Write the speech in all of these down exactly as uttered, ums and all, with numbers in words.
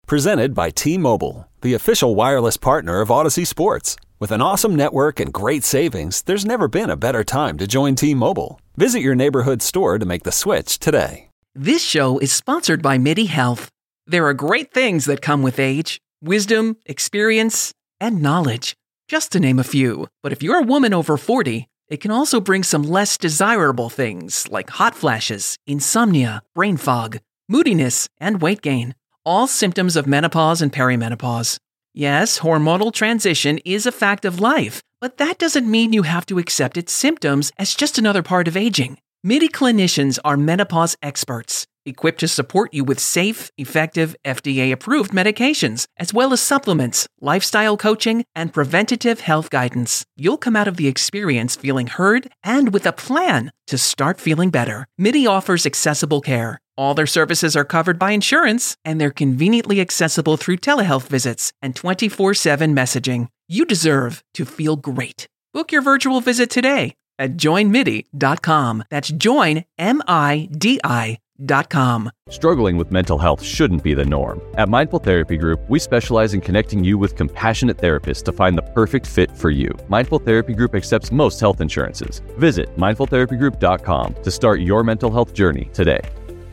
Presented by T-Mobile, the official wireless partner of Odyssey Sports. With an awesome network and great savings, there's never been a better time to join T-Mobile. Visit your neighborhood store to make the switch today. This show is sponsored by MIDI Health. There are great things that come with age. Wisdom, experience, and knowledge. Just to name a few. But if you're a woman over forty, it can also bring some less desirable things like hot flashes, insomnia, brain fog, moodiness, and weight gain. All symptoms of menopause and perimenopause. Yes, hormonal transition is a fact of life, but that doesn't mean you have to accept its symptoms as just another part of aging. MIDI clinicians are menopause experts, equipped to support you with safe, effective, F D A-approved medications, as well as supplements, lifestyle coaching, and preventative health guidance. You'll come out of the experience feeling heard and with a plan to start feeling better. MIDI offers accessible care. All their services are covered by insurance, and they're conveniently accessible through telehealth visits and twenty-four seven messaging. You deserve to feel great. Book your virtual visit today at join midi dot com. That's join, M I D I dot com. Struggling with mental health shouldn't be the norm. At Mindful Therapy Group, we specialize in connecting you with compassionate therapists to find the perfect fit for you. Mindful Therapy Group accepts most health insurances. Visit mindful therapy group dot com to start your mental health journey today.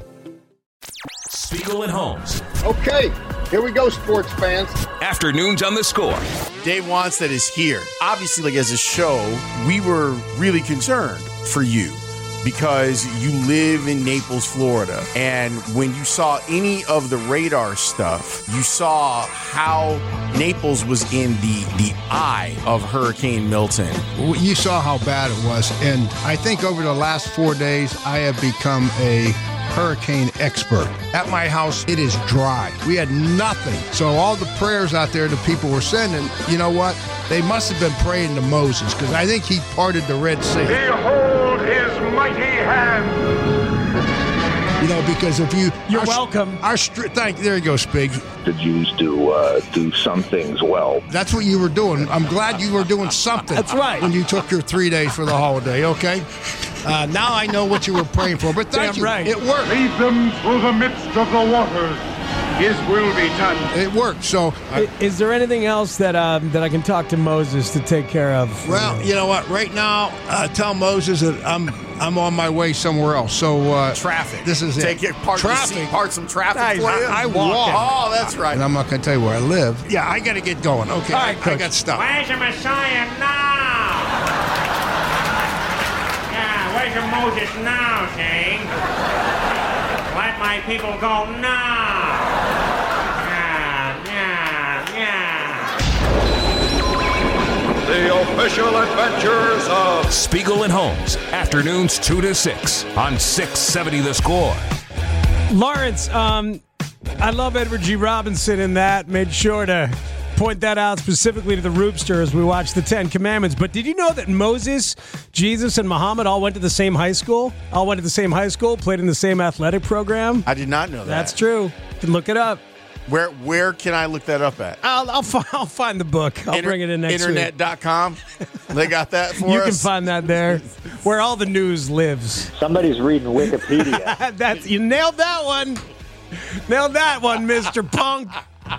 Spiegel and Holmes. Okay, here we go, sports fans. Afternoons on the Score. Dave Wanstead is here. Obviously, like as a show, we were really concerned for you because you live in Naples, Florida. And when you saw any of the radar stuff, you saw how Naples was in the, the eye of Hurricane Milton. You saw how bad it was. And I think over the last four days, I have become a hurricane expert. At my house, it is dry. We had nothing. So all the prayers out there that people were sending, you know what? They must have been praying to Moses, because I think he parted the Red Sea. Behold his mighty hand. You know, because if you... You're our, welcome. Our stri- thank, there you go, Spigs. The Jews do uh, do some things well. That's what you were doing. I'm glad you were doing something. That's right. When you took your three days for the holiday, okay? Uh, now I know what you were praying for, but thank Damn you. Right. It worked. Lead them through the midst of the waters. His will be done. It worked. So, uh, is there anything else that um, that I can talk to Moses to take care of? Well, you know what? Right now, uh, tell Moses that I'm I'm on my way somewhere else. So uh, traffic. This is take it. it. Part traffic. The part some traffic nice. for you. I, I walk. Oh, that's right. And I'm not going to tell you where I live. Yeah, I got to get going. Okay, All right, I, I got stuff. Where's the Messiah now? Yeah, where's your Moses now, Shane? Let my people go now. The official adventures of Spiegel and Holmes. Afternoons two to six on six seventy The Score. Lawrence, um, I love Edward G. Robinson in that. Made sure to point that out specifically to the Roopster as we watch the Ten Commandments. But did you know that Moses, Jesus, and Muhammad all went to the same high school? All went to the same high school, played in the same athletic program? I did not know that. That's true. You can look it up. Where where can I look that up at? I'll I'll, fi- I'll find the book. I'll Inter- bring it in next internet dot com. week. They got that for you us? You can find that there, where all the news lives. Somebody's reading Wikipedia. That's you nailed that one. Nailed that one, Mister Punk.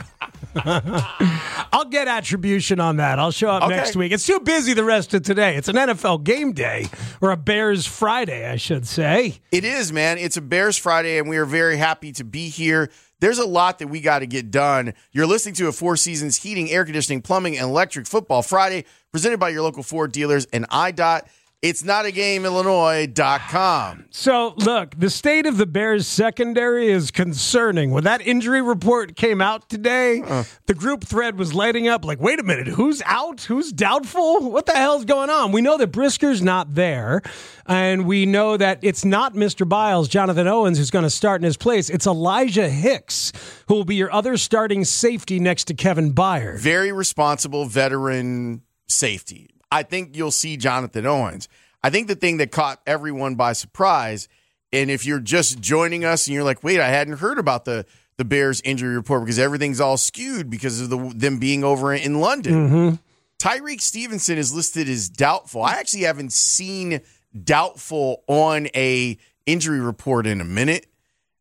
I'll get attribution on that. I'll show up okay. next week. It's too busy the rest of today. It's an N F L game day, or a Bears Friday, I should say. It is, man. It's a Bears Friday, and we are very happy to be here. There's a lot that we got to get done. You're listening to a Four Seasons Heating, Air Conditioning, Plumbing, and Electric Football Friday, presented by your local Ford dealers and I D O T. It's not a game Illinois dot com. So, look, the state of the Bears secondary is concerning. When that injury report came out today, uh. the group thread was lighting up like, wait a minute, who's out? Who's doubtful? What the hell's going on? We know that Brisker's not there, and we know that it's not Mister Biles, Jonathan Owens, who's going to start in his place. It's Elijah Hicks, who will be your other starting safety next to Kevin Byard. Very responsible veteran safety. I think you'll see Jonathan Owens. I think the thing that caught everyone by surprise, and if you're just joining us and you're like, wait, I hadn't heard about the, the Bears injury report because everything's all skewed because of the, them being over in London. Mm-hmm. Tyreek Stevenson is listed as doubtful. I actually haven't seen doubtful on a injury report in a minute.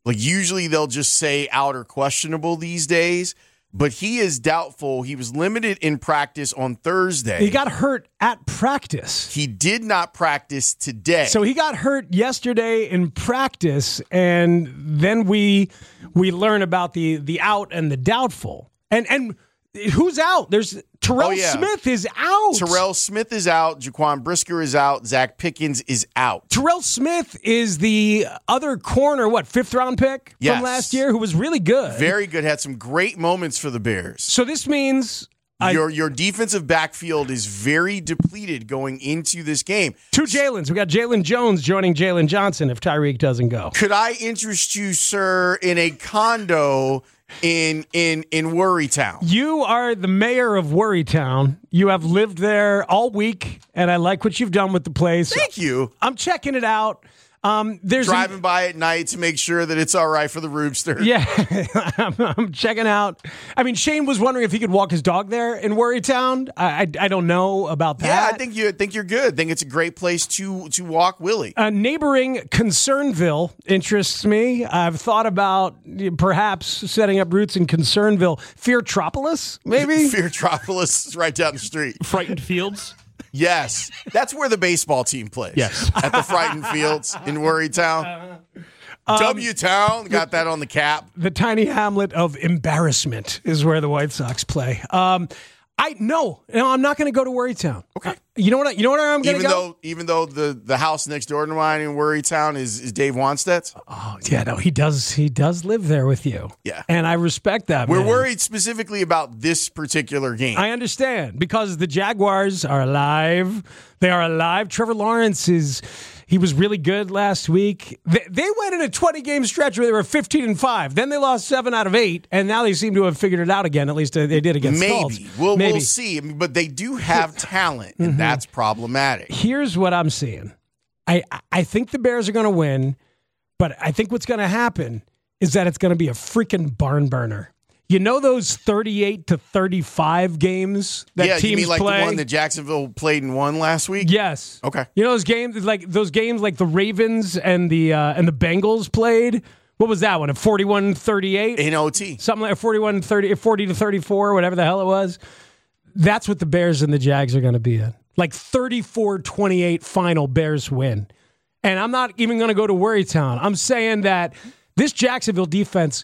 Like usually they'll just say out or questionable these days, but he is doubtful. He was limited in practice on Thursday. He got hurt at practice. He did not practice today. So he got hurt yesterday in practice, and then we we learn about the the out and the doubtful. And and who's out? There's Terrell oh, yeah. Smith is out. Terrell Smith is out. Jaquan Brisker is out. Zach Pickens is out. Terrell Smith is the other corner, what, fifth round pick yes. from last year, who was really good. Very good. Had some great moments for the Bears. So this means I, your your defensive backfield is very depleted going into this game. Two Jalen's. We got Jalen Jones joining Jalen Johnson if Tyreek doesn't go. Could I interest you, sir, in a condo in in in Worrytown? You are the mayor of Worrytown. You have lived there all week, and I like what you've done with the place. Thank you. I'm checking it out. Um, there's driving a, by at night to make sure that it's all right for the rooster. Yeah, I'm, I'm checking out. I mean, Shane was wondering if he could walk his dog there in Worrytown. I, I, I don't know about that. Yeah, I think you I think you're good. I think it's a great place to to walk Willie. Uh, neighboring Concernville interests me. I've thought about perhaps setting up roots in Concernville. Feartropolis, maybe? Feartropolis is right down the street. Frightened Fields? Yes, that's where the baseball team plays. Yes, at the Frightened Fields in Worrytown. Um, W Town got that on the cap. The tiny hamlet of embarrassment is where the White Sox play. Um, I no, no, I'm not going to go to Worrytown. Okay, uh, you know what? I, you know what I'm going to go. Even though, even though the, the house next door to mine in Worrytown is is Dave Wanstead's. Oh yeah, no, he does. He does live there with you. Yeah, and I respect that. We're man. worried specifically about this particular game. I understand because the Jaguars are alive. They are alive. Trevor Lawrence is. He was really good last week. They, they went in a twenty-game stretch where they were fifteen and five. Then they lost seven out of eight, and now they seem to have figured it out again. At least they did against Maybe. Colts. We'll, Maybe. We'll see. But they do have talent, and mm-hmm. that's problematic. Here's what I'm seeing. I, I think the Bears are going to win, but I think what's going to happen is that it's going to be a freaking barn burner. You know those thirty-eight to thirty-five games that yeah, teams you mean like play? the one that Jacksonville played and won last week? Yes. Okay. You know those games like those games like the Ravens and the uh, and the Bengals played? What was that one? A forty-one thirty-eight? In O T. Something like forty-one thirty, forty to thirty-four, whatever the hell it was. That's what the Bears and the Jags are going to be in. Like thirty-four twenty-eight final Bears win. And I'm not even going to go to Worrytown. I'm saying that this Jacksonville defense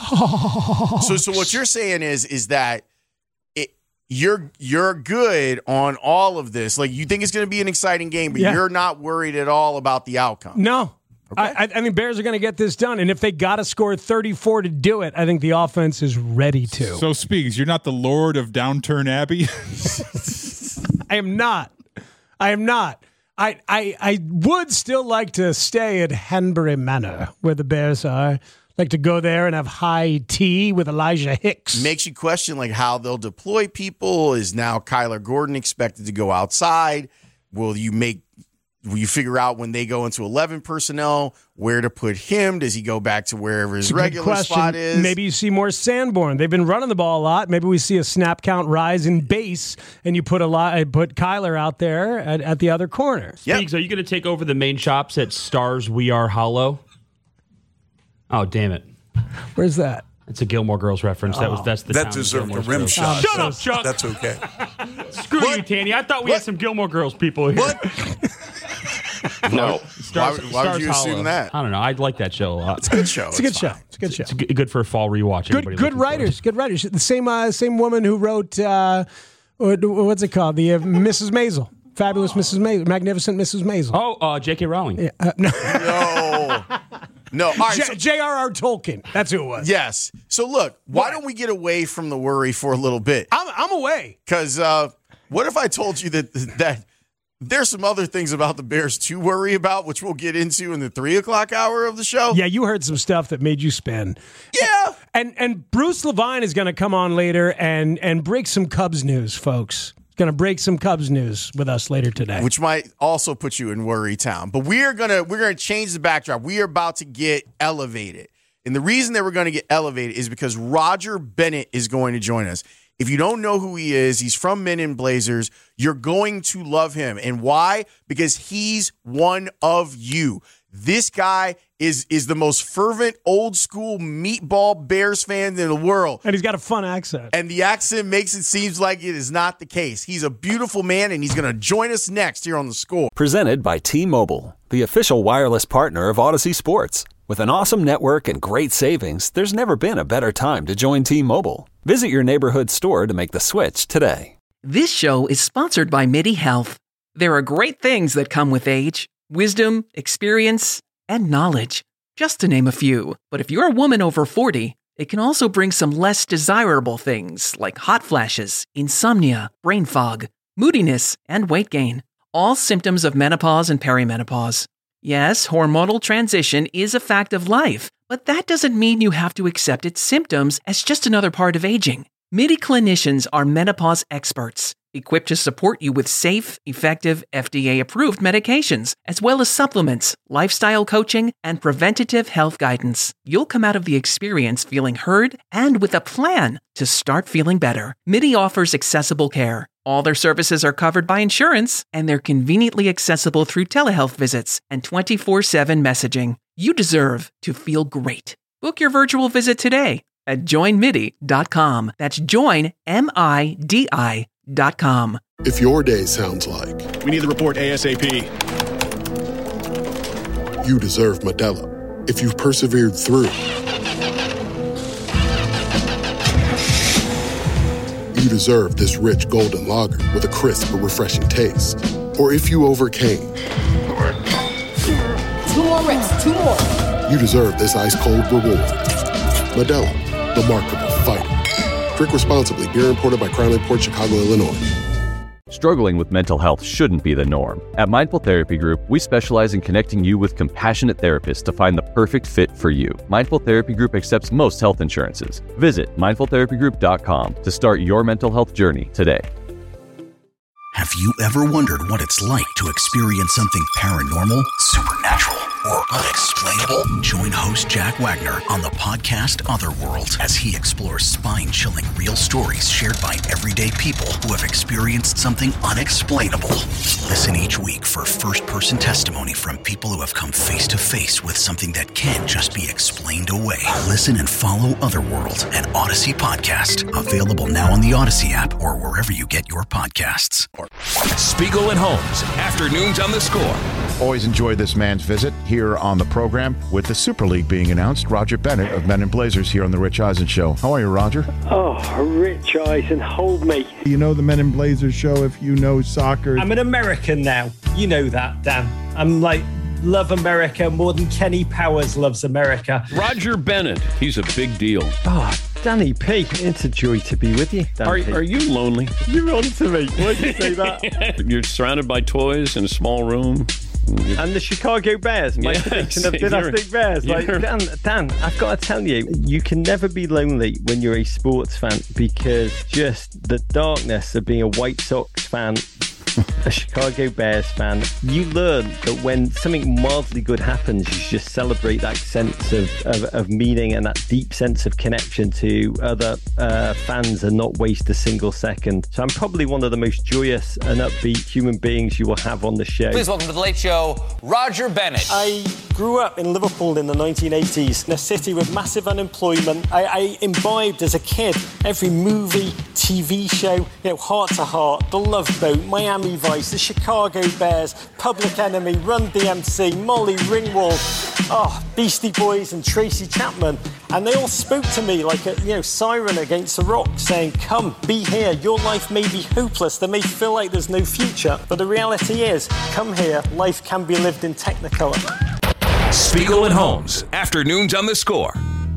sucks. So, so what you're saying is, is that it, you're you're good on all of this. Like you think it's going to be an exciting game, but yeah. you're not worried at all about the outcome. No, okay. I, I think Bears are going to get this done, and if they got to score thirty-four to do it, I think the offense is ready to. So, Speaks, you're not the Lord of Downturn Abbey. I am not. I am not. I, I I would still like to stay at Hanbury Manor, where the Bears are. Like to go there and have high tea with Elijah Hicks. Makes you question like how they'll deploy people. Is now Kyler Gordon expected to go outside? Will you make? Will you figure out when they go into eleven personnel where to put him? Does he go back to wherever his regular spot is? Maybe you see more Sanborn. They've been running the ball a lot. Maybe we see a snap count rise in base, and you put a lot, put Kyler out there at, at the other corner. Speaks, yep. Are you going to take over the main shops at Stars We Are Hollow? Oh, damn it! Where's that? It's a Gilmore Girls reference. Oh. That was that's the that deserved a rim shot. Shut up, Chuck. That's okay. Screw what? you, Tanny. I thought we what? had some Gilmore Girls people here. What? No. Stars, why why Stars would you Hollow. assume that? I don't know. I like that show a lot. It's a good show. It's a good show. It's a good show. It's good for a fall rewatch. Good, good writers. Good writers. The same, uh, same woman who wrote uh, what's it called? The uh, Missus Maisel. Fabulous Missus Maisel. Magnificent Missus Maisel. Oh, uh, J K. Rowling. Yeah, uh, no. no. No. All right. J- So, J R R. Tolkien. That's who it was. yes. So look, why what? don't we get away from the worry for a little bit? I'm, I'm away. Because uh, what if I told you that that there's some other things about the Bears to worry about, which we'll get into in the three o'clock hour of the show? Yeah, you heard some stuff that made you spin. Yeah. And and Bruce Levine is going to come on later and and break some Cubs news, folks. Going to break some Cubs news with us later today, which might also put you in worry town. But we are gonna we're gonna change the backdrop. We are about to get elevated, and the reason that we're going to get elevated is because Roger Bennett is going to join us. If you don't know who he is, he's from Men in Blazers. You're going to love him, and why? Because he's one of you. This guy is is the most fervent, old school meatball Bears fan in the world. And he's got a fun accent. And the accent makes it seem like it is not the case. He's a beautiful man, and he's going to join us next here on The Score. Presented by T-Mobile, the official wireless partner of Odyssey Sports. With an awesome network and great savings, there's never been a better time to join T-Mobile. Visit your neighborhood store to make the switch today. This show is sponsored by MIDI Health. There are great things that come with age. Wisdom, experience, and knowledge. Just to name a few. But if you're a woman over forty, it can also bring some less desirable things like hot flashes, insomnia, brain fog, moodiness, and weight gain. All symptoms of menopause and perimenopause. Yes, hormonal transition is a fact of life, but that doesn't mean you have to accept its symptoms as just another part of aging. MIDI clinicians are menopause experts, equipped to support you with safe, effective, F D A-approved medications, as well as supplements, lifestyle coaching, and preventative health guidance. You'll come out of the experience feeling heard and with a plan to start feeling better. MIDI offers accessible care. All their services are covered by insurance, and they're conveniently accessible through telehealth visits and twenty-four seven messaging. You deserve to feel great. Book your virtual visit today at join midi dot com. That's join, M I D I dot com. If your day sounds like we need the report ASAP, you deserve Modelo. If you've persevered through, you deserve this rich golden lager with a crisp but refreshing taste. Or if you overcame, two more reps, two more. You deserve this ice cold reward. Modelo, the Markable Fighter. Drink responsibly. Beer imported by Crown Imports, Chicago, Illinois. Struggling with mental health shouldn't be the norm. At Mindful Therapy Group, we specialize in connecting you with compassionate therapists to find the perfect fit for you. Mindful Therapy Group accepts most health insurances. Visit mindful therapy group dot com to start your mental health journey today. Have you ever wondered what it's like to experience something paranormal, supernatural, or unexplainable? Join host Jack Wagner on the podcast Otherworld as he explores spine-chilling real stories shared by everyday people who have experienced something unexplainable. Listen each week for first-person testimony from people who have come face-to-face with something that can't just be explained away. Listen and follow Otherworld, an Odyssey podcast, available now on the Odyssey app or wherever you get your podcasts. Spiegel and Holmes, afternoons on The Score. Always enjoy this man's visit here on the program. With the Super League being announced, Roger Bennett of Men in Blazers here on the Rich Eisen Show. How are you, Roger? Oh, Rich Eisen, hold me. You know the Men in Blazers show if you know soccer. I'm an American now. You know that, Dan. I'm like, love America more than Kenny Powers loves America. Roger Bennett, he's a big deal. Oh, Danny P, it's a joy to be with you. Are, are you lonely? You're on to me. Why did you say that? You're surrounded by toys in a small room. You're... And the Chicago Bears, my yes, prediction of dynastic Bears. Like, Dan, Dan, I've got to tell you, you can never be lonely when you're a sports fan, because just the darkness of being a White Sox fan, a Chicago Bears fan, you learn that when something mildly good happens, you just celebrate that sense of, of, of meaning and that deep sense of connection to other uh, fans and not waste a single second. So I'm probably one of the most joyous and upbeat human beings you will have on the show. Please welcome to The Late Show, Roger Bennett. I grew up in Liverpool in the nineteen eighties, in a city with massive unemployment. I, I imbibed as a kid every movie, T V show, you know, Heart to Heart, The Love Boat, Miami Vice, the Chicago Bears, Public Enemy, Run D M C, Molly Ringwald, oh, Beastie Boys and Tracy Chapman. And they all spoke to me like a you know siren against a rock, saying, come, be here, your life may be hopeless, there may feel like there's no future, but the reality is, come here, life can be lived in Technicolor. Spiegel and Holmes, afternoons on The Score.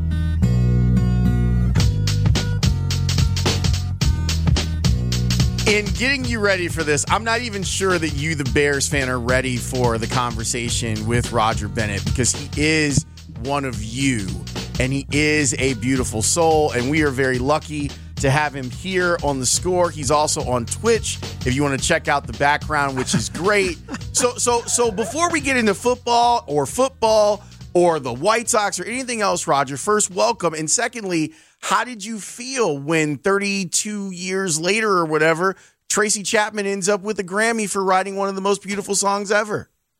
In getting you ready for this, I'm not even sure that you, the Bears fan, are ready for the conversation with Roger Bennett, because he is one of you, and he is a beautiful soul, and we are very lucky to have him here on The Score. He's also on Twitch, if you want to check out the background, which is great. so, so, so before we get into football or football or the White Sox or anything else, Roger, first, welcome, and secondly, how did you feel when thirty-two years later or whatever, Tracy Chapman ends up with a Grammy for writing one of the most beautiful songs ever?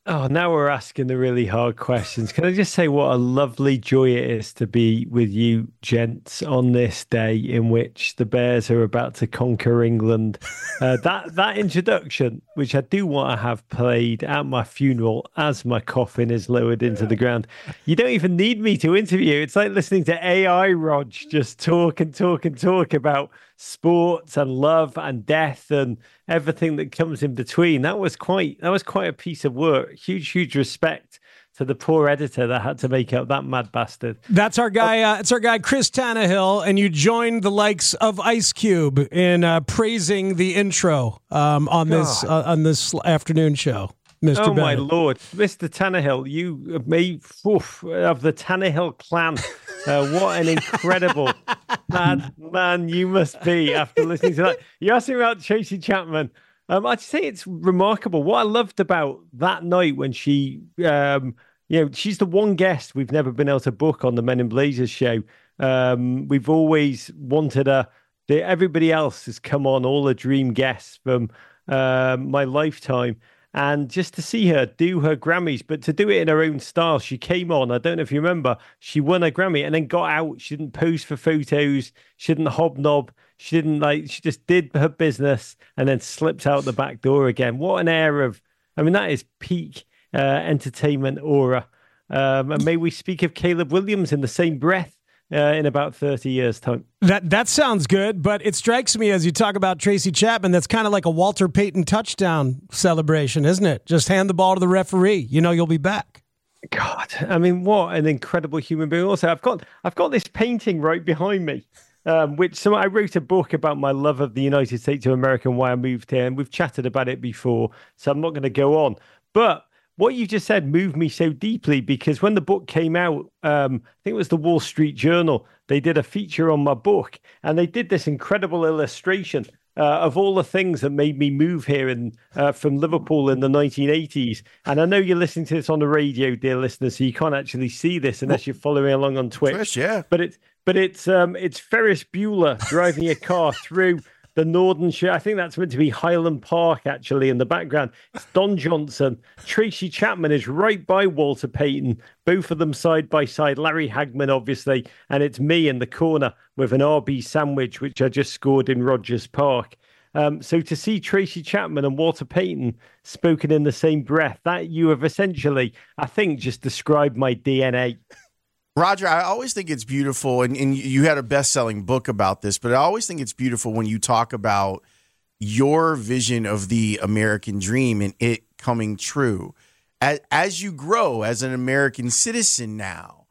Oh, now we're asking the really hard questions. Can I just say what a lovely joy it is to be with you, gents, on this day in which the Bears are about to conquer England. Uh, that that introduction, which I do want to have played at my funeral as my coffin is lowered into the ground. You don't even need me to interview. It's like listening to A I Rog just talk and talk and talk about sports and love and death and everything that comes in between. That was quite that was quite a piece of work. Huge, huge respect to the poor editor that had to make up that mad bastard. That's our guy. Uh, it's our guy Chris Tannehill, and you joined the likes of Ice Cube in uh, praising the intro um, on God. this uh, on this afternoon show. Mister Oh, Bennett. my Lord. Mister Tannehill, you made oof, of the Tannehill clan. Uh, what an incredible man, man you must be after listening to that. You asked me about Tracy Chapman. Um, I'd say it's remarkable. What I loved about that night when she, um, you know, she's the one guest we've never been able to book on the Men in Blazers show. Um, we've always wanted her. Everybody else has come on, all the dream guests from uh, my lifetime. And just to see her do her Grammys, but to do it in her own style. She came on, I don't know if you remember, she won a Grammy and then got out. She didn't pose for photos. She didn't hobnob. She didn't like, she just did her business and then slipped out the back door again. What an air of, I mean, that is peak uh, entertainment aura. Um, and may we speak of Caleb Williams in the same breath. Uh, in about thirty years' time. That that sounds good, but it strikes me as you talk about Tracy Chapman, that's kind of like a Walter Payton touchdown celebration, isn't it? Just hand the ball to the referee. You know you'll be back. God, I mean, what an incredible human being. Also, I've got I've got this painting right behind me, um, which so I wrote a book about my love of the United States of America and why I moved here, and we've chatted about it before, so I'm not going to go on. But what you just said moved me so deeply because when the book came out, um, I think it was the Wall Street Journal, they did a feature on my book and they did this incredible illustration uh, of all the things that made me move here in, uh, from Liverpool in the nineteen eighties. And I know you're listening to this on the radio, dear listeners, so you can't actually see this unless you're following along on Twitch. Twitch, yeah. But it's, but it's, um, it's Ferris Bueller driving a car through the Northern Shire. I think that's meant to be Highland Park, actually, in the background. It's Don Johnson. Tracy Chapman is right by Walter Payton, both of them side by side. Larry Hagman, obviously, and it's me in the corner with an R B sandwich, which I just scored in Rogers Park. Um, so to see Tracy Chapman and Walter Payton spoken in the same breath, that you have essentially, I think, just described my D N A. Roger, I always think it's beautiful, and, and you had a best-selling book about this, but I always think it's beautiful when you talk about your vision of the American dream and it coming true. As, as you grow as an American citizen now,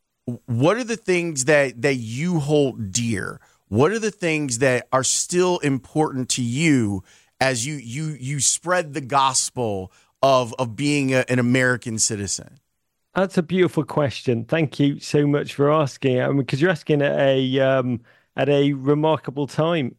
what are the things that, that you hold dear? What are the things that are still important to you as you you you spread the gospel of, of being a, an American citizen? That's a beautiful question. Thank you so much for asking. I mean, because you're asking at a um, at a remarkable time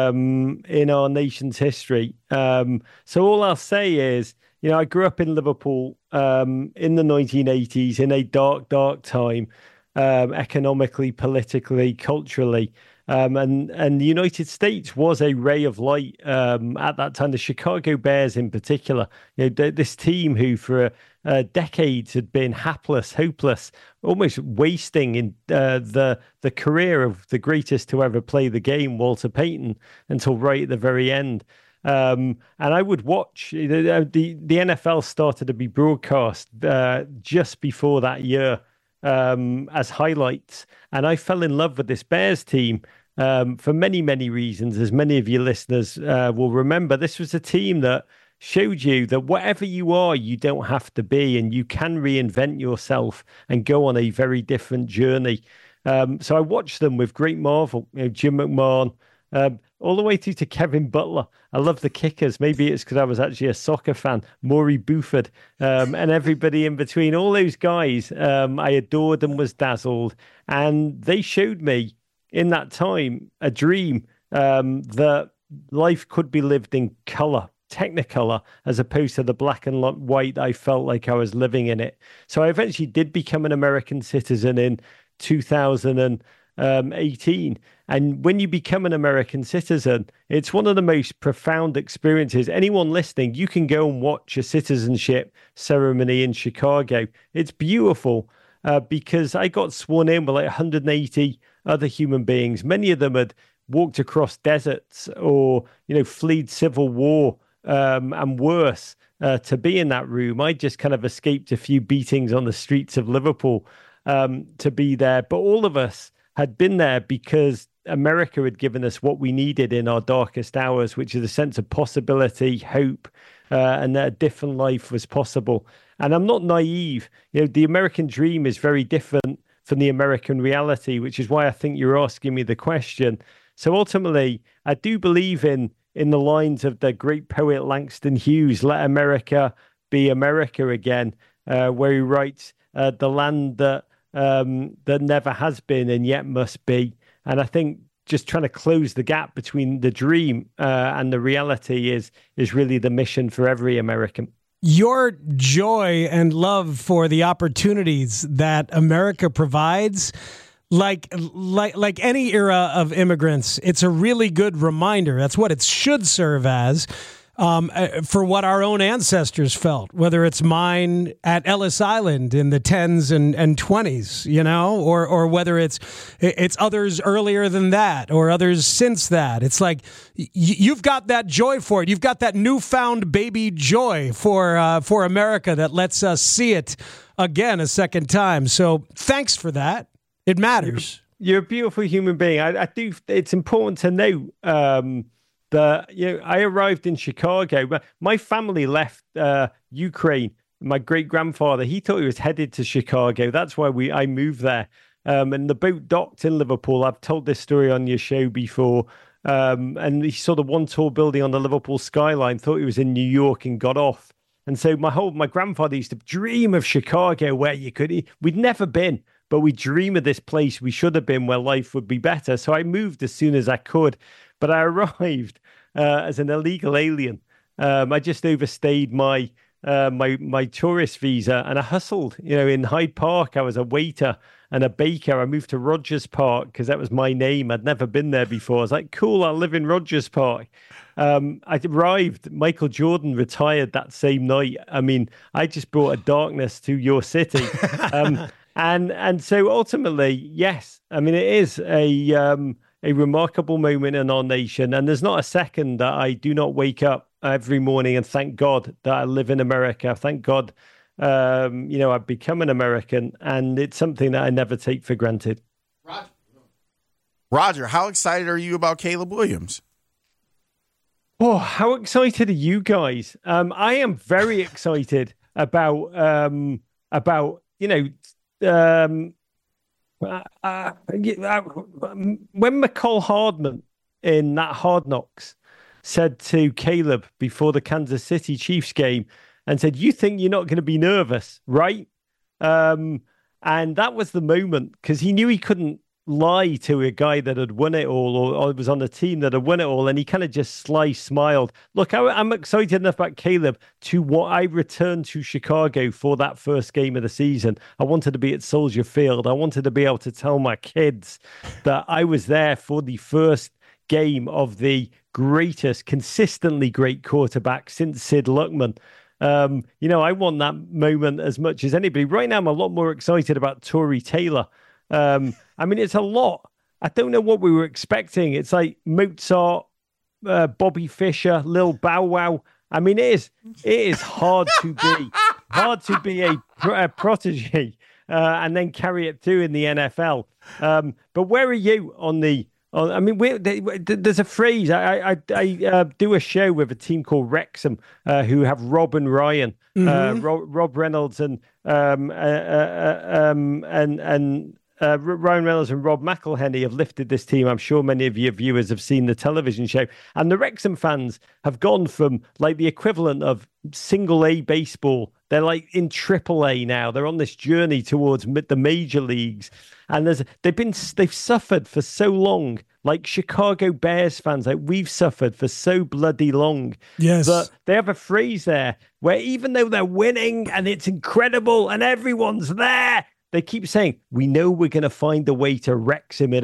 um, in our nation's history. Um, so all I'll say is, you know, I grew up in Liverpool um, in the nineteen eighties in a dark, dark time, um, economically, politically, culturally. Um, and, and the United States was a ray of light um, at that time. The Chicago Bears in particular, you know, th- this team who for uh, decades had been hapless, hopeless, almost wasting in uh, the the career of the greatest to ever play the game, Walter Payton, until right at the very end. Um, and I would watch, the, the, the N F L started to be broadcast uh, just before that year um, as highlights. And I fell in love with this Bears team um, for many, many reasons. As many of your listeners uh, will remember, this was a team that showed you that whatever you are, you don't have to be, and you can reinvent yourself and go on a very different journey. Um, so I watched them with great marvel, you know, Jim McMahon, um, all the way through to Kevin Butler. I love the kickers. Maybe it's because I was actually a soccer fan. Maury Buford um, and everybody in between. All those guys, um, I adored and was dazzled. And they showed me in that time a dream um, that life could be lived in color, Technicolor, as opposed to the black and white. I felt like I was living in it. So I eventually did become an American citizen in two thousand eighteen. And when you become an American citizen, it's one of the most profound experiences. Anyone listening, you can go and watch a citizenship ceremony in Chicago. It's beautiful uh, because I got sworn in with like one hundred eighty other human beings. Many of them had walked across deserts or, you know, fled civil war um, and worse uh, to be in that room. I just kind of escaped a few beatings on the streets of Liverpool um, to be there. But all of us had been there because America had given us what we needed in our darkest hours, which is a sense of possibility, hope, uh, and that a different life was possible. And I'm not naive. You know, the American dream is very different from the American reality, which is why I think you're asking me the question. So ultimately, I do believe in in the lines of the great poet Langston Hughes, "Let America be America again," uh, where he writes, uh, "the land that um, that never has been and yet must be." And I think just trying to close the gap between the dream uh, and the reality is is really the mission for every American. Your joy and love for the opportunities that America provides, like like like any era of immigrants, it's a really good reminder. That's what it should serve as. Um, for what our own ancestors felt, whether it's mine at Ellis Island in the tens and, and twenties, you know, or or whether it's it's others earlier than that or others since that. It's like y- you've got that joy for it. You've got that newfound baby joy for uh, for America that lets us see it again a second time. So thanks for that. It matters. You're, you're a beautiful human being. I, I do. It's important to know. Um, That, you know, I arrived in Chicago, but my family left uh, Ukraine. My great grandfather, he thought he was headed to Chicago. That's why we I moved there. Um, and the boat docked in Liverpool. I've told this story on your show before. Um, and he saw the one tall building on the Liverpool skyline, thought he was in New York, and got off. And so my whole my grandfather used to dream of Chicago, where you could. We'd never been, but we dream of this place we should have been, where life would be better. So I moved as soon as I could. But I arrived uh, as an illegal alien. Um, I just overstayed my uh, my my tourist visa, and I hustled. You know, in Hyde Park, I was a waiter and a baker. I moved to Rogers Park because that was my name. I'd never been there before. I was like, cool, I'll live in Rogers Park. Um, I arrived. Michael Jordan retired that same night. I mean, I just brought a darkness to your city. Um, and and so ultimately, yes. I mean, it is a um, a remarkable moment in our nation. And there's not a second that I do not wake up every morning and thank God that I live in America. Thank God, um, you know, I've become an American, and it's something that I never take for granted. Roger, Roger, how excited are you about Caleb Williams? Oh, how excited are you guys? Um, I am very excited about, um, about, you know, um, Uh, uh, when McCall Hardman in that Hard Knocks said to Caleb before the Kansas City Chiefs game and said, "You think you're not going to be nervous, right?" Um, and that was the moment, because he knew he couldn't lie to a guy that had won it all, or, or was on a team that had won it all, and he kind of just sly smiled. Look, I, I'm excited enough about Caleb to what I returned to Chicago for that first game of the season. I wanted to be at Soldier Field. I wanted to be able to tell my kids that I was there for the first game of the greatest, consistently great quarterback since Sid Luckman. Um, you know, I want that moment as much as anybody. Right now, I'm a lot more excited about Tory Taylor. Um, I mean, it's a lot. I don't know what we were expecting. It's like Mozart, uh, Bobby Fischer, Lil Bow Wow. I mean, it is it is hard to be hard to be a, a protege uh, and then carry it through in the N F L. Um, but where are you on the? On, I mean, we, there's a phrase. I I, I uh, do a show with a team called Wrexham uh, who have Rob and Ryan, mm-hmm. uh, Rob, Rob Reynolds and um, uh, uh, um, and and. Uh, Ryan Reynolds and Rob McElhenney have lifted this team. I'm sure many of your viewers have seen the television show. And the Wrexham fans have gone from like the equivalent of single A baseball. They're like in triple A now. They're on this journey towards the major leagues. And there's they've been they've suffered for so long, like Chicago Bears fans, like we've suffered for so bloody long. Yes. But they have a phrase there where even though they're winning and it's incredible and everyone's there, they keep saying, we know we're going to find a way to Wrexham it up.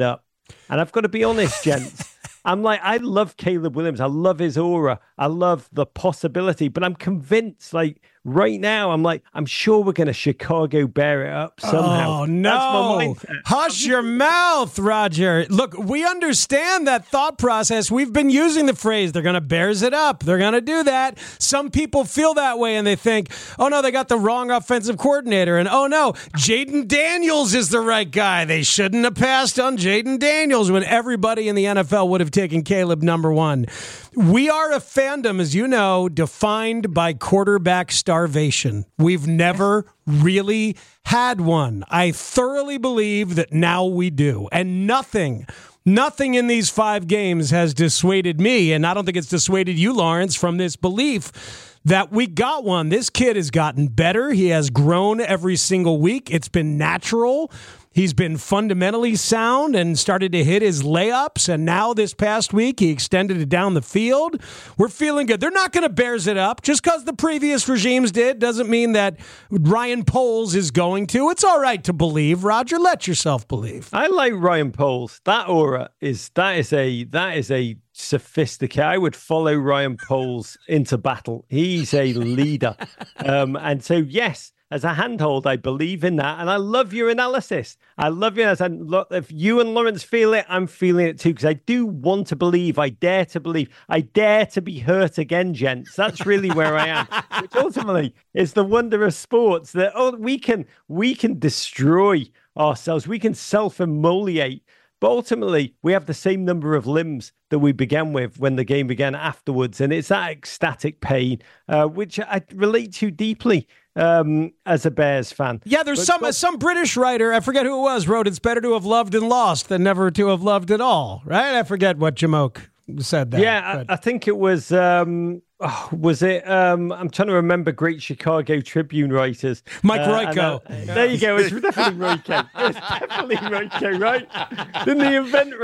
And I've got to be honest, gents. I'm like, I love Caleb Williams. I love his aura. I love the possibility, but I'm convinced, like right now, I'm like, I'm sure we're going to Chicago Bear it up somehow. Oh, no. Hush your mouth, Roger. Look, we understand that thought process. We've been using the phrase, they're going to Bears it up. They're going to do that. Some people feel that way and they think, oh, no, they got the wrong offensive coordinator. And, oh, no, Jaden Daniels is the right guy. They shouldn't have passed on Jaden Daniels when everybody in the N F L would have taken Caleb number one. We are a fandom, as you know, defined by quarterback starvation. We've never really had one. I thoroughly believe that now we do. And nothing, nothing in these five games has dissuaded me, and I don't think it's dissuaded you, Lawrence, from this belief that we got one. This kid has gotten better. He has grown every single week. It's been natural. He's been fundamentally sound and started to hit his layups. And now this past week, he extended it down the field. We're feeling good. They're not going to Bears it up. Just because the previous regimes did doesn't mean that Ryan Poles is going to. It's all right to believe. Roger, let yourself believe. I like Ryan Poles. That aura is, that is a, that is a sophisticated. I would follow Ryan Poles into battle. He's a leader. um, and so, yes, as a handhold, I believe in that. And I love your analysis. I love you. As I, look, if you and Lawrence feel it, I'm feeling it too, because I do want to believe. I dare to believe. I dare to be hurt again, gents. That's really where I am, which ultimately is the wonder of sports, that oh, we can, we can destroy ourselves. We can self-immolate. But ultimately, we have the same number of limbs that we began with when the game began afterwards. And it's that ecstatic pain, uh, which I relate to deeply um, as a Bears fan. Yeah, there's but, some but, some British writer, I forget who it was, wrote, it's better to have loved and lost than never to have loved at all, right? I forget what Jamoke said that. Yeah, I, I think it was... Um, Oh, was it? Um, I'm trying to remember great Chicago Tribune writers. Mike uh, Royko. Uh, there you go. It's definitely Royko. It's definitely Royko, right? Didn't he invent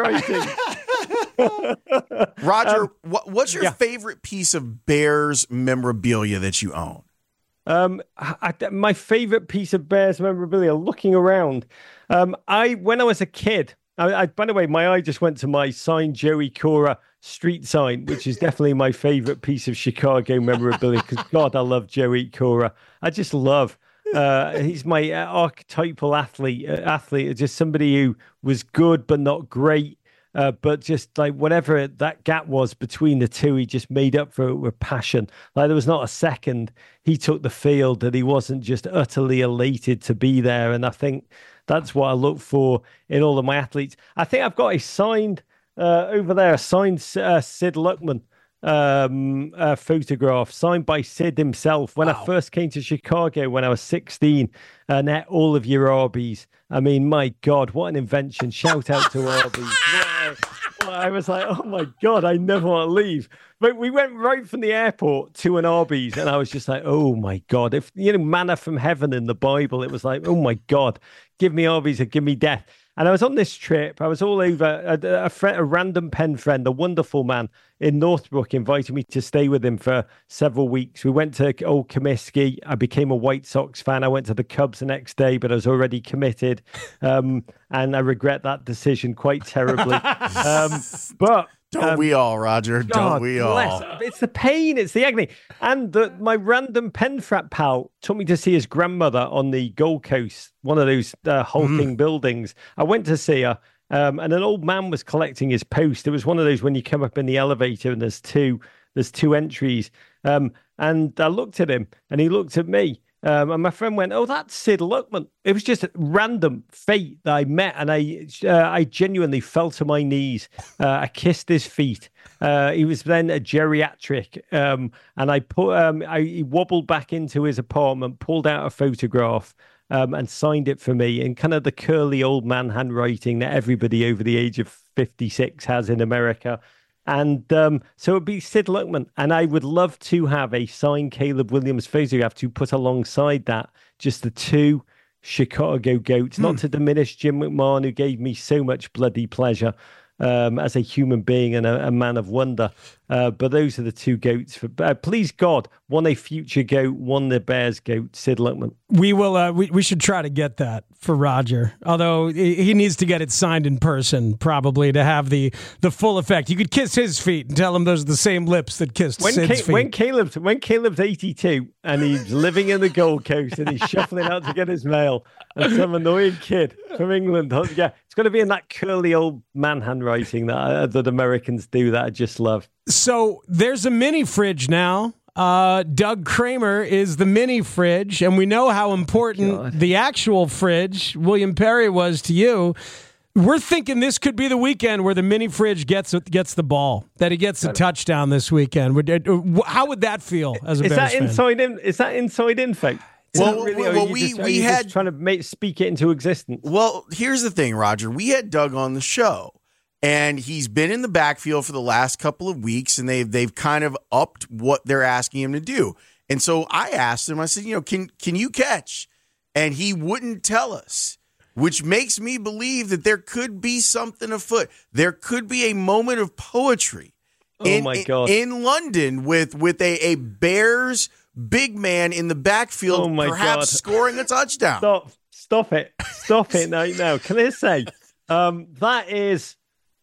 writing? Roger, um, what, what's your yeah. favorite piece of Bears memorabilia that you own? Um, I, my favorite piece of Bears memorabilia, looking around, um, I when I was a kid, I, I, by the way, my eye just went to my signed Joey Cora street sign, which is definitely my favorite piece of Chicago memorabilia, because God, I love Joey Cora. I just love, uh, he's my archetypal athlete, uh, athlete, just somebody who was good but not great, uh, but just like whatever that gap was between the two, he just made up for it with passion. Like there was not a second he took the field that he wasn't just utterly elated to be there. And I think that's what I look for in all of my athletes. I think I've got a signed uh, over there, a signed uh, Sid Luckman um, uh, photograph, signed by Sid himself. When wow. I first came to Chicago when I was sixteen, and ate all of your Arby's. I mean, my God, what an invention. Shout out to Arby's. I was like, oh my God, I never want to leave. But we went right from the airport to an Arby's, and I was just like, oh my God. If, you know, manna from heaven in the Bible, it was like, oh my God, give me Arby's or give me death. And I was on this trip. I was all over. A, a, friend, a random pen friend, a wonderful man in Northbrook, invited me to stay with him for several weeks. We went to Old Comiskey. I became a White Sox fan. I went to the Cubs the next day, but I was already committed. Um, and I regret that decision quite terribly. um, but Don't um, we all, Roger? God Don't we bless. all? It's the pain. It's the agony. And the, my random pen frat pal took me to see his grandmother on the Gold Coast, one of those uh, hulking mm. buildings. I went to see her, um, and an old man was collecting his post. It was one of those when you come up in the elevator and there's two, there's two entries. Um, and I looked at him, and he looked at me. Um, and my friend went, oh, that's Sid Luckman. It was just a random fate that I met, and I uh, I genuinely fell to my knees. Uh, I kissed his feet. Uh, he was then a geriatric, um, and I put um, I he wobbled back into his apartment, pulled out a photograph, um, and signed it for me in kind of the curly old man handwriting that everybody over the age of fifty-six has in America. And um, so it'd be Sid Luckman. And I would love to have a signed Caleb Williams photograph to put alongside that, just the two Chicago GOATs, hmm. not to diminish Jim McMahon, who gave me so much bloody pleasure um, as a human being and a, a man of wonder. Uh, but those are the two GOATs. For, uh, please God, one a future GOAT, one the Bears GOAT, Sid Luckman. We will. Uh, we we should try to get that for Roger. Although he needs to get it signed in person, probably to have the, the full effect. You could kiss his feet and tell him those are the same lips that kissed when Sid's Ca- feet. When Caleb's when Caleb's eighty-two and he's living in the Gold Coast and he's shuffling out to get his mail, and some annoying kid from England, yeah, it's got to be in that curly old man handwriting that uh, that Americans do that I just love. So there's a mini fridge now. Uh, Doug Kramer is the mini fridge, and we know how important God. the actual fridge, William Perry, was to you. We're thinking this could be the weekend where the mini fridge gets gets the ball, that he gets a touchdown this weekend. Would, how would that feel as a is Bears that fan? inside in, Is that inside info? Is Well, that really, well, or are well, you we- just, are we you had- just trying to make speak it into existence. Well, here's the thing, Roger. We had Doug on the show, and he's been in the backfield for the last couple of weeks, and they've they've kind of upped what they're asking him to do. And so I asked him, I said, you know, can can you catch? And he wouldn't tell us, which makes me believe that there could be something afoot. There could be a moment of poetry Oh in, my in- God. in London with with a, a Bears big man in the backfield, Oh my perhaps God. scoring a touchdown. Stop! Stop it! Stop it right now! Can I say um, that is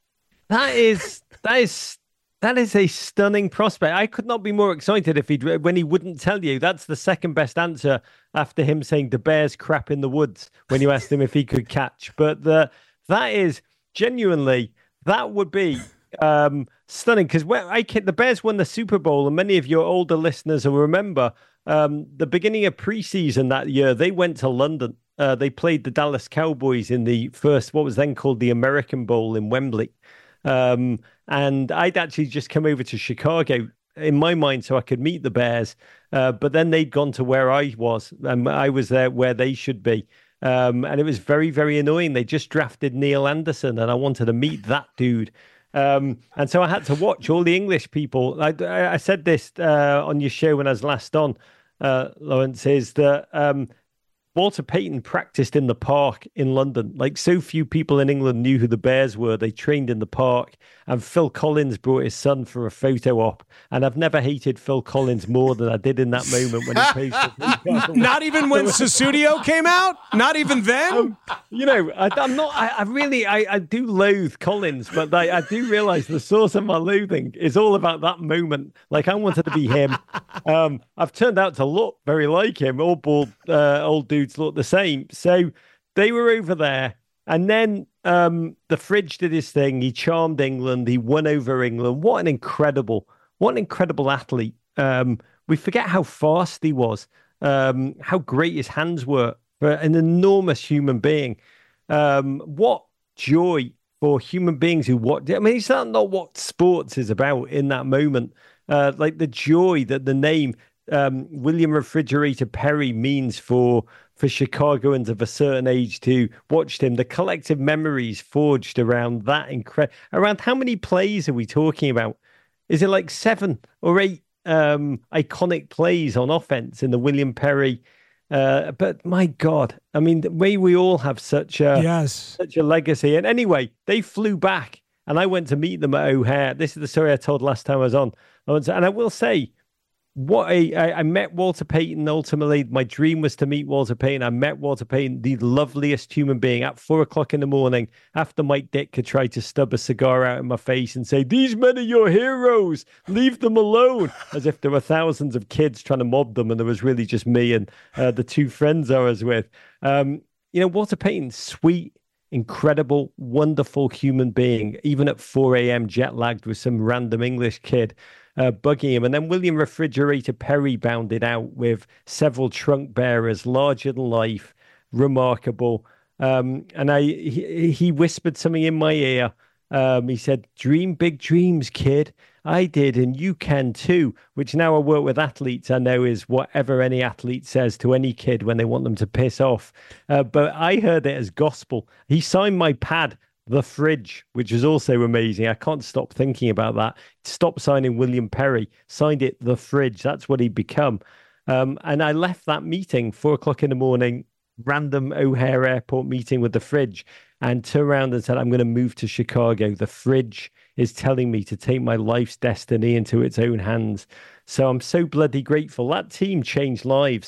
that is that is that is a stunning prospect. I could not be more excited if he when he wouldn't tell you. That's the second best answer after him saying the Bears crap in the woods when you asked him if he could catch. But the that is genuinely that would be um, stunning because when I the Bears won the Super Bowl, and many of your older listeners will remember um, the beginning of preseason that year. They went to London. Uh, they played the Dallas Cowboys in the first, what was then called the American Bowl in Wembley. Um, and I'd actually just come over to Chicago in my mind so I could meet the Bears. Uh, but then they'd gone to where I was, and I was there where they should be. Um, and it was very, very annoying. They just drafted Neil Anderson, and I wanted to meet that dude. Um, and so I had to watch all the English people. I, I said this uh, on your show when I was last on, uh, Lawrence, is that um, Walter Payton practiced in the park in London. Like so few people in England knew who the Bears were. They trained in the park, and Phil Collins brought his son for a photo op. And I've never hated Phil Collins more than I did in that moment when he posted. Not even when Susudio came out? Not even then? Um, you know, I, I'm not, I, I really, I, I do loathe Collins, but I, I do realize the source of my loathing is all about that moment. Like I wanted to be him. Um, I've turned out to look very like him. All bald, uh, old dudes look the same. So they were over there. And then um, the fridge did his thing. He charmed England. He won over England. What an incredible, what an incredible athlete. Um, we forget how fast he was, um, how great his hands were. For an enormous human being. Um, what joy for human beings who watch. I mean, is that not what sports is about in that moment? Uh, like the joy that the name um, William Refrigerator Perry means for for Chicagoans of a certain age who watched him. The collective memories forged around that incredible. Around how many plays are we talking about? Is it like seven or eight um, iconic plays on offense in the William Perry? Uh, but my God, I mean, may we all have such a yes. such a legacy. And anyway, they flew back, and I went to meet them at O'Hare. This is the story I told last time I was on. And I will say, what a, I, I met Walter Payton. Ultimately, my dream was to meet Walter Payton. I met Walter Payton, the loveliest human being, at four o'clock in the morning after Mike Ditka tried to stub a cigar out in my face and say, "These men are your heroes. Leave them alone," as if there were thousands of kids trying to mob them, and there was really just me and uh, the two friends I was with. Um, you know, Walter Payton, sweet, incredible, wonderful human being, even at four a.m. jet lagged with some random English kid. Uh, bugging him. And then William Refrigerator Perry bounded out with several trunk bearers, larger than life, remarkable. Um, and I, he, he whispered something in my ear. Um, he said, "Dream big dreams, kid." I did, and you can too, which now I work with athletes, I know is whatever any athlete says to any kid when they want them to piss off. Uh, but I heard it as gospel. He signed my pad, The Fridge, which is also amazing. I can't stop thinking about that. Stop signing William Perry, signed it The Fridge. That's what he'd become. Um, and I left that meeting, four o'clock in the morning, random O'Hare Airport meeting with The Fridge, and turned around and said, "I'm going to move to Chicago. The Fridge is telling me to take my life's destiny into its own hands." So I'm so bloody grateful. That team changed lives.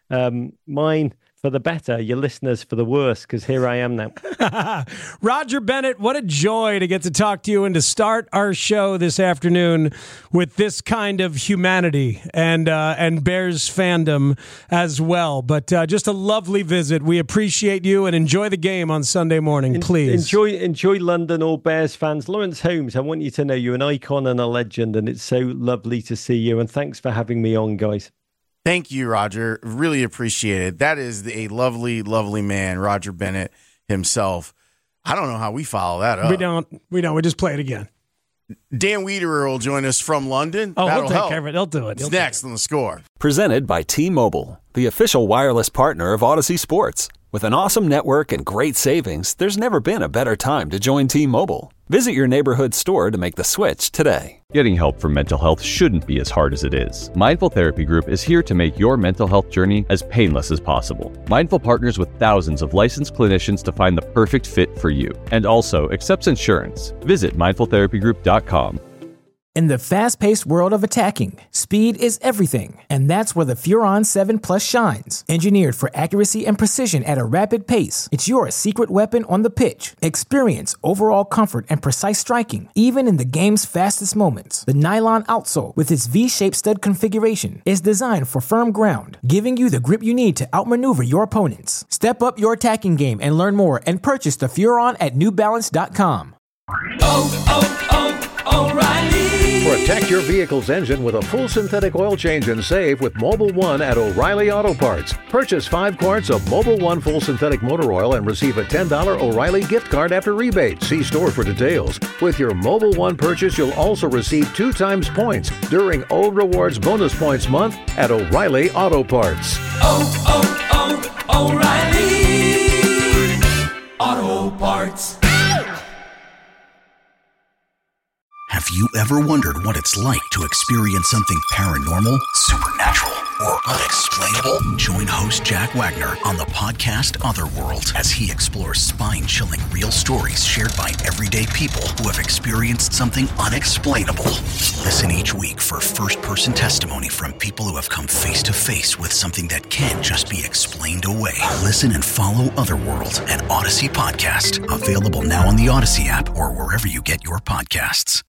Um, mine for the better, your listeners for the worse, because here I am now. Roger Bennett, what a joy to get to talk to you and to start our show this afternoon with this kind of humanity and uh, and Bears fandom as well. But uh, just a lovely visit. We appreciate you and enjoy the game on Sunday morning, please. Enjoy, enjoy London, all Bears fans. Lawrence Holmes, I want you to know you're an icon and a legend, and it's so lovely to see you. And thanks for having me on, guys. Thank you, Roger. Really appreciate it. That is a lovely, lovely man, Roger Bennett himself. I don't know how we follow that up. We don't. We don't. We just play it again. Dan Wiederer will join us from London. Oh, That'll he'll take help. care of it. He'll do it. He'll It's next on The Score. Presented by T-Mobile, the official wireless partner of Odyssey Sports. With an awesome network and great savings, there's never been a better time to join T-Mobile. Visit your neighborhood store to make the switch today. Getting help for mental health shouldn't be as hard as it is. Mindful Therapy Group is here to make your mental health journey as painless as possible. Mindful partners with thousands of licensed clinicians to find the perfect fit for you, and also accepts insurance. Visit mindful therapy group dot com. In the fast-paced world of attacking, speed is everything, and that's where the Furon seven Plus shines. Engineered for accuracy and precision at a rapid pace, it's your secret weapon on the pitch. Experience overall comfort and precise striking, even in the game's fastest moments. The nylon outsole, with its V-shaped stud configuration, is designed for firm ground, giving you the grip you need to outmaneuver your opponents. Step up your attacking game and learn more and purchase the Furon at new balance dot com. Oh, oh, oh, O'Reilly! Protect your vehicle's engine with a full synthetic oil change and save with Mobil one at O'Reilly Auto Parts. Purchase five quarts of Mobil one full synthetic motor oil and receive a ten dollars O'Reilly gift card after rebate. See store for details. With your Mobil one purchase, you'll also receive two times points during O Rewards Bonus Points Month at O'Reilly Auto Parts. Oh, oh, oh, O'Reilly Auto Parts. Have you ever wondered what it's like to experience something paranormal, supernatural, or unexplainable? Join host Jack Wagner on the podcast Otherworld as he explores spine-chilling real stories shared by everyday people who have experienced something unexplainable. Listen each week for first-person testimony from people who have come face-to-face with something that can't just be explained away. Listen and follow Otherworld, an Odyssey podcast. Available now on the Odyssey app or wherever you get your podcasts.